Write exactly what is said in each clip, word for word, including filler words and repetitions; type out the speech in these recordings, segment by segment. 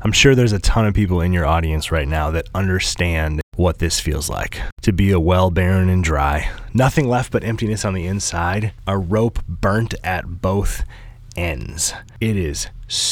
I'm sure there's a ton of people in your audience right now that understand what this feels like. To be a well barren and dry, nothing left but emptiness on the inside, a rope burnt at both ends. It is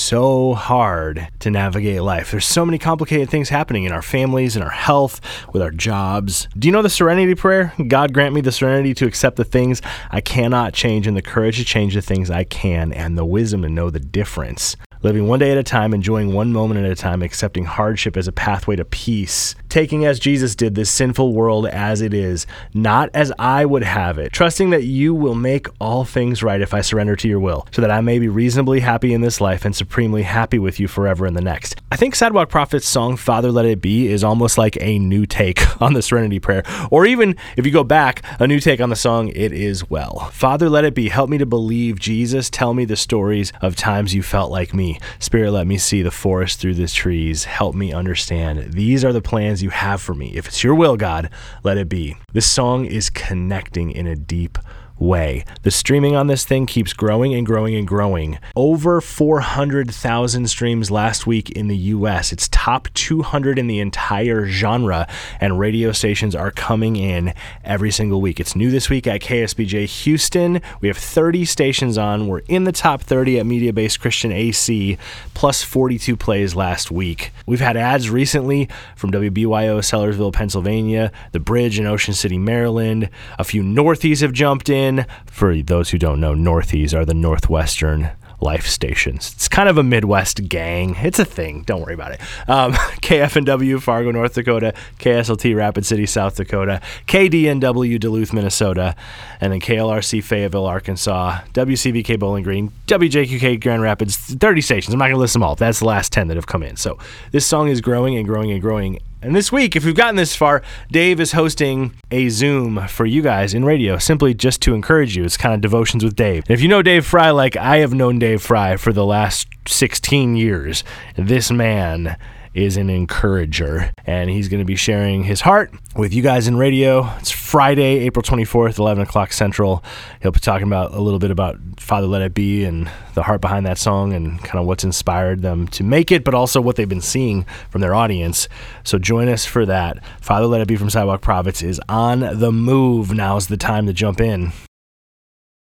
so hard to navigate life. There's so many complicated things happening in our families, in our health, with our jobs. Do you know the serenity prayer? God grant me the serenity to accept the things I cannot change and the courage to change the things I can and the wisdom to know the difference. Living one day at a time, enjoying one moment at a time, accepting hardship as a pathway to peace. Taking as Jesus did this sinful world as it is, not as I would have it. Trusting that you will make all things right if I surrender to your will, so that I may be reasonably happy in this life and supremely happy with you forever in the next. I think Sidewalk Prophet's song, Father Let It Be, is almost like a new take on the Serenity Prayer. Or even, if you go back, a new take on the song, It Is Well. Father Let It Be, help me to believe Jesus. Tell me the stories of times you felt like me. Spirit, let me see the forest through the trees. Help me understand. These are the plans you have for me. If it's your will, God, let it be. This song is connecting in a deep way. The streaming on this thing keeps growing and growing and growing. Over four hundred thousand streams last week in the U S. It's top two hundred in the entire genre, and radio stations are coming in every single week. It's new this week at K S B J Houston. We have thirty stations on. We're in the top thirty at Media Based Christian A C, plus forty-two plays last week. We've had ads recently from W B Y O Sellersville, Pennsylvania, The Bridge in Ocean City, Maryland. A few Northies have jumped in. For those who don't know, Northies are the Northwestern Life stations. It's kind of a Midwest gang. It's a thing. Don't worry about it. Um, K F N W, Fargo, North Dakota, K S L T, Rapid City, South Dakota, K D N W, Duluth, Minnesota, and then K L R C, Fayetteville, Arkansas, W C V K, Bowling Green, W J Q K, Grand Rapids, thirty stations. I'm not going to list them all. That's the last ten that have come in. So this song is growing and growing and growing. And this week, if we've gotten this far, Dave is hosting a Zoom for you guys in radio, simply just to encourage you. It's kind of devotions with Dave. And if you know Dave Fry like I have known Dave Fry for the last sixteen years, this man is an encourager, and he's going to be sharing his heart with you guys in radio. It's Friday, April twenty-fourth, eleven o'clock Central. He'll be talking about a little bit about Father Let It Be and the heart behind that song and kind of what's inspired them to make it, but also what they've been seeing from their audience. So join us for that. Father Let It Be from Sidewalk Prophets is on the move. Now's the time to jump in.